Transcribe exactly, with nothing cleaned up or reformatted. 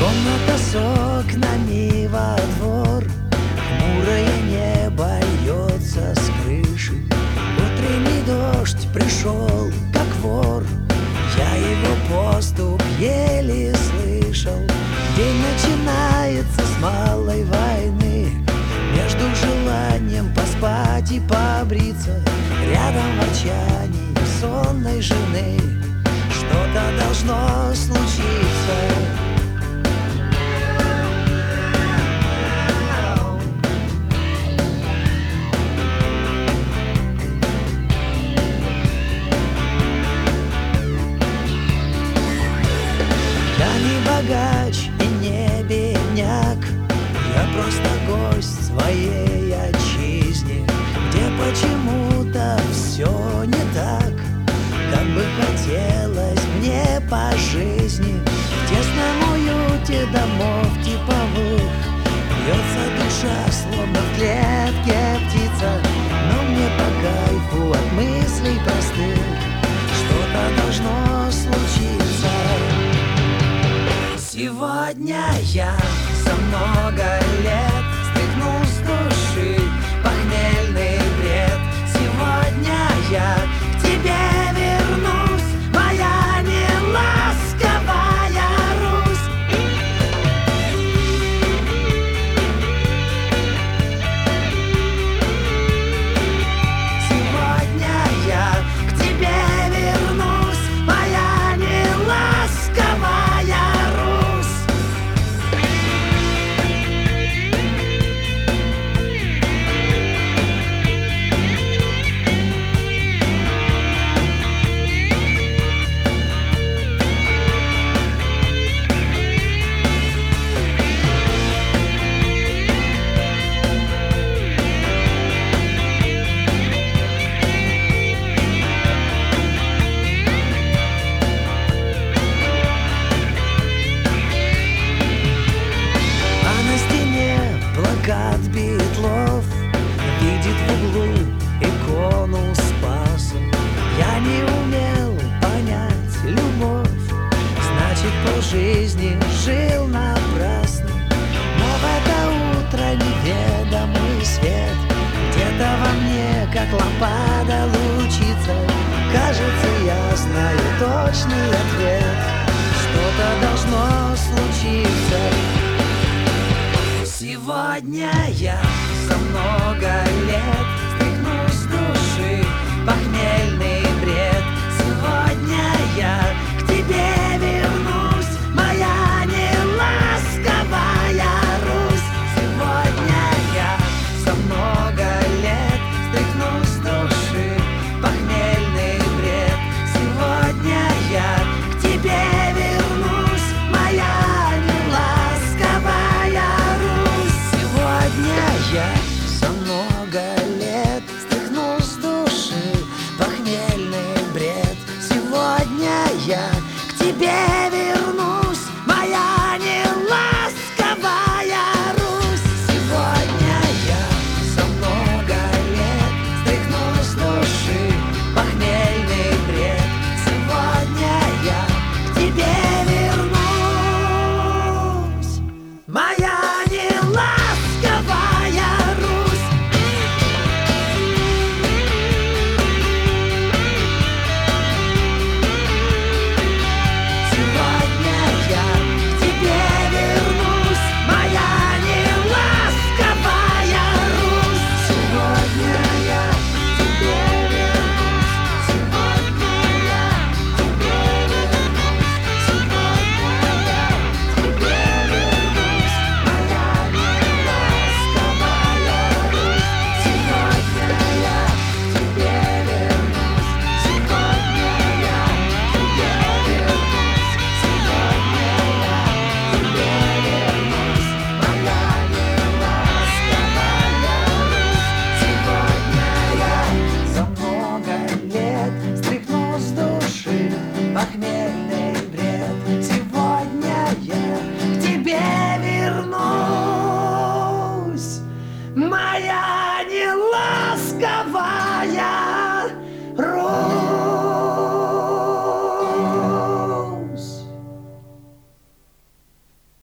Комната с окнами во двор, хмурое небо льется с крыши. Утренний дождь пришел, как вор, я его поступ еле слышал. День начинается с малой войны, между желанием поспать и побриться, рядом ворчание сонной жены. Что-то должно случиться. Я не богач и не бедняк, я просто гость своей отчизне, где почему-то все не так, как бы хотелось мне по жизни. В тесном уюте домов типовых бьется душа, словно в клетке птица, но мне по кайфу от мыслей простых. Что-то должно случиться. Сегодня я за много лет стряхнул с души похмельный бред. Сегодня я к тебе вернусь, моя неласковая Русь. Сегодня я к тебе вернусь, моя неласковая Русь. Плакат Битлов видит в углу икону Спаса. Я не умел понять любовь, значит, полжизни жил напрасно. Но в это утро неведомый свет где-то во мне, как лампада, лучится. Кажется, я знаю точный ответ. Что-то должно случиться. Сегодня я за много лет